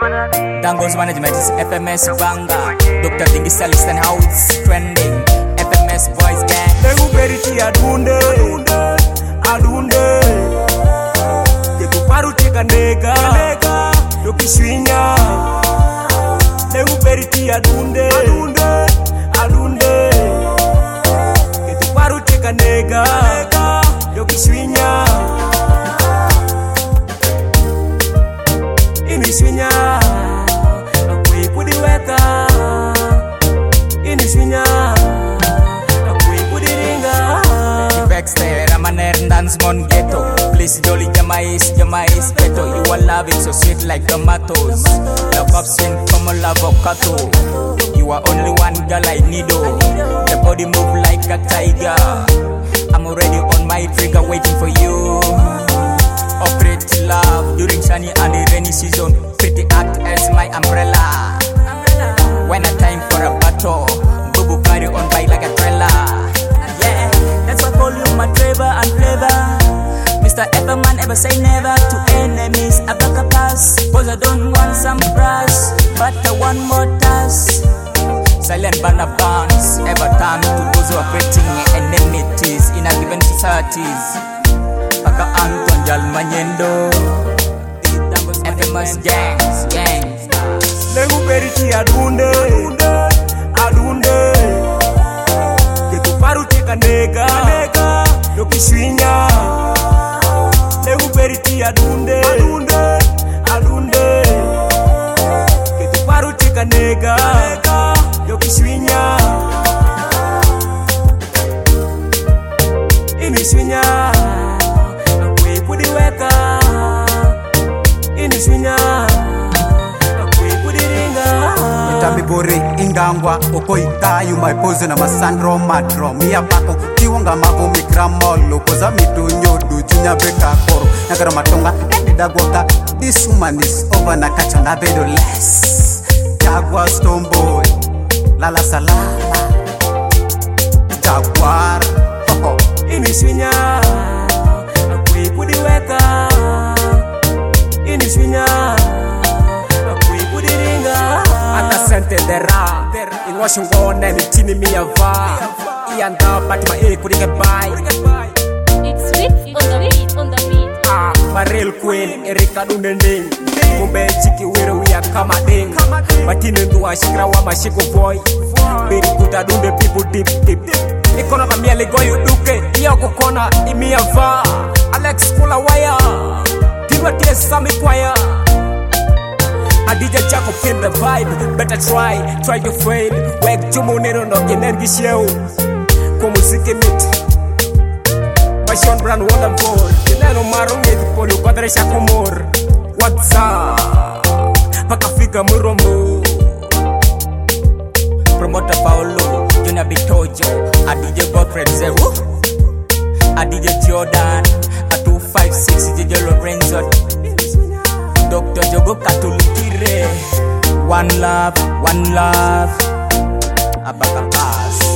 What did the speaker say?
Dangles management is FMS Banga. Dr. Dingy Salistan House trending. FMS Boys Gang. Nengu beriti adunde Keku paru teka nega Dokiswinya Nengu beriti adunde Keku paru teka nega Dokiswinya Iniswinya Akwe kudiweka Iniswinya Ramaner dance mon ghetto. Please jolly jamais ghetto. You will love it so sweet like tomatoes. Love up sweet como avocado. You are only one girl I need. The body move like a tiger. I'm already on my trigger waiting for you. Operate love during sunny and rainy season. Pretty act as my umbrella. When a time for a battle, Bubu carry on by like a trailer. That's why I call you my Trevor and Flavor. Mr. Everman ever say never to enemies. I back a pass, cause I don't want some brass, but I want more task. Silent banner bands, ever turn to those who are creating enmities in a given societies. Paka Anton Jal Manyendo, FMS gangs. Nengu beriti adunde Paru teka nega Dokiswinya Nengu beriti adunde Ketu paru teka nega Dokiswinya Iniswinya Akwe kudiweka Iniswinya Tabibore ingangwa okoita you my pose na masandro madro mia pako tiwonga mavo mikramolo koza mitunyo duchinya beka koro nakara matonga dagwaka this woman is over na kachanga bedo less Jaguar Stomboy lala salala Jaguar Iniswinya akwe kudiweka Iniswinya Sente dera in Washington and it's in me a va Ianda but my e could get by It's sweet on the beat my real queen Erika Dundending Mumbe chiki where we are kamading Matine ndua shikra wa mashiko boy Beri kuta dunde people deep Ikona kamia lego yuduke Iya kukona imi a va Alex Kula waya Tiwa tia sami kwaya I DJ Jacob in the vibe, better try to fail. Wek jumu nero no energy show. Kumusiki mit. Bashon brand wala vor. Kinano marungi polu kadre shakumor. What's up? Pakafika murombo. Promoter Paulo, Juna Bitojo, a DJ Godfred Zewu, a DJ Jordan, a 256 DJ Lorenzo, Dr. Jogo Katulukire. One love, Abaka Pass.